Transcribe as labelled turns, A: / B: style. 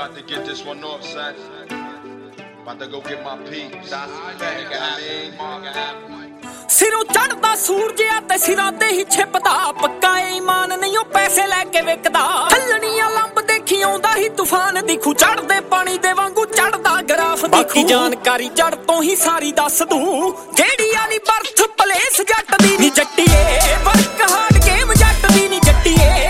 A: about to get this one off, son. About to go get my peeps.
B: ਸਿਰੋਂ ਚੜਦਾ ਸੂਰਜ ਆ ਤੇ ਸਿਰਾਂ ਤੇ ਹੀ ਛਿਪਦਾ ਪੱਕਾ ਈਮਾਨ ਨਹੀਂ ਉਹ ਪੈਸੇ ਲੈ ਕੇ ਵਿਕਦਾ ਥੱਲਣੀਆਂ ਲੰਬ ਦੇਖੀ ਆਉਂਦਾ ਹੀ ਤੂਫਾਨ ਦਿਖੂ ਚੜਦੇ ਪਾਣੀ ਦੇ ਵਾਂਗੂ ਚੜਦਾ ਗਰਾਫ ਦਿਖੂ ਬਾਕੀ ਜਾਣਕਾਰੀ ਜੜ ਤੋਂ ਹੀ ਸਾਰੀ ਦੱਸ ਦੂੰ ਕਿਹੜੀ ਆ ਨੀ ਬਰਥ ਪਲੇਸ ਜੱਟ ਦੀ ਨੀ ਜੱਟੀਏ